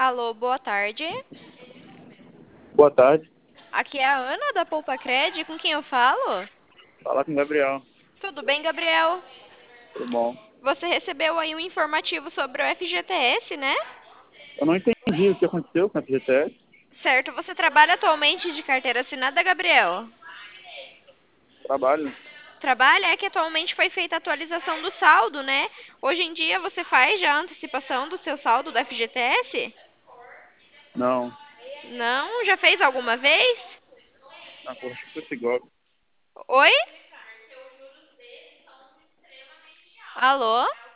Alô, boa tarde. Boa tarde. Aqui é a Ana da Poupa Cred, com quem eu falo? Fala com o Gabriel. Tudo bem, Gabriel? Tudo bom? Você recebeu aí um informativo sobre o FGTS, né? Eu não entendi o que aconteceu com a FGTS. Certo, você trabalha atualmente de carteira assinada, Gabriel? Trabalho? Trabalha é que atualmente foi feita a atualização do saldo, né? Hoje em dia você faz já a antecipação do seu saldo do FGTS? Não. Não? Já fez alguma vez? Na Porsche foi esse golpe. Oi? Alô?